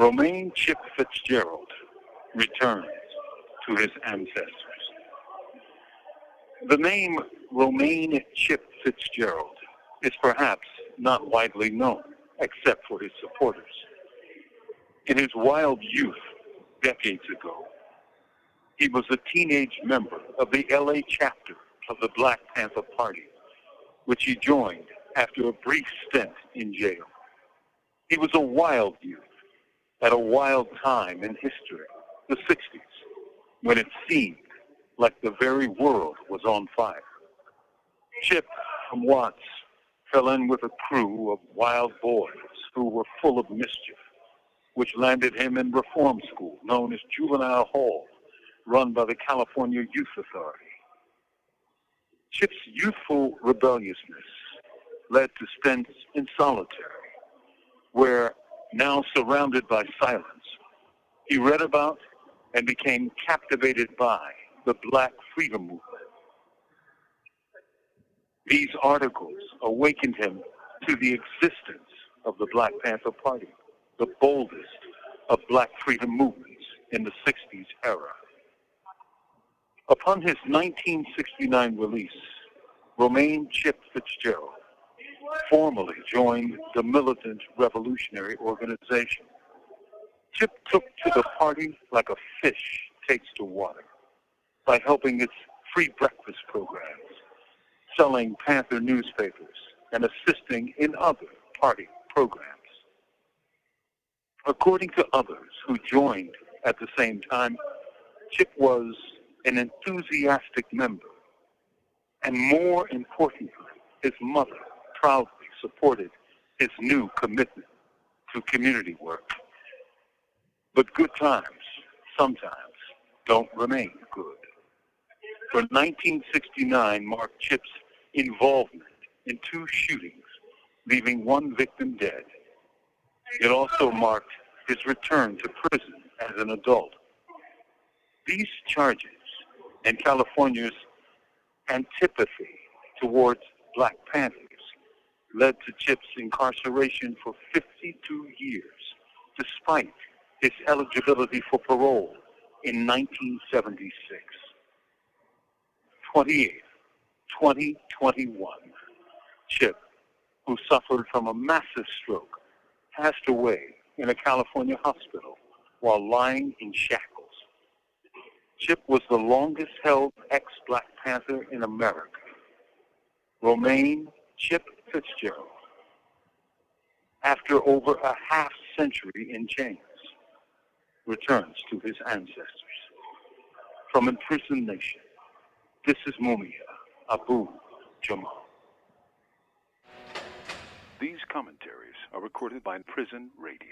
Romaine Chip Fitzgerald returns to his ancestors. The name Romaine Chip Fitzgerald is perhaps not widely known except for his supporters. In his wild youth, decades ago, he was a teenage member of the LA chapter of the Black Panther Party, which he joined after a brief stint in jail. He was a wild youth at a wild time in history, the 60s, when it seemed like the very world was on fire. Chip from Watts fell in with a crew of wild boys who were full of mischief, which landed him in reform school known as Juvenile Hall, run by the California Youth Authority. Chip's youthful rebelliousness led to stints in solitary, where, now surrounded by silence, he read about and became captivated by the Black Freedom Movement. These articles awakened him to the existence of the Black Panther Party, the boldest of Black freedom movements in the 60s era. Upon his 1969 release, Romaine Chip Fitzgerald formally joined the Militant Revolutionary Organization. Chip took to the party like a fish takes to water by helping its free breakfast programs, selling Panther newspapers, and assisting in other party programs. According to others who joined at the same time, Chip was an enthusiastic member, and more importantly, his mother proudly supported his new commitment to community work. But good times sometimes don't remain good. For 1969 marked Chip's involvement in 2 shootings, leaving 1 victim dead. It also marked his return to prison as an adult. These charges and California's antipathy towards Black Panthers led to Chip's incarceration for 52 years, despite his eligibility for parole in 1976. 2021, Chip, who suffered from a massive stroke, passed away in a California hospital while lying in shackles. Chip was the longest-held ex-Black Panther in America. Romaine Chip Fitzgerald, after over a half-century in chains, returns to his ancestors. From Imprisoned Nation, this is Mumia Abu Jamal. These commentaries are recorded by Prison Radio.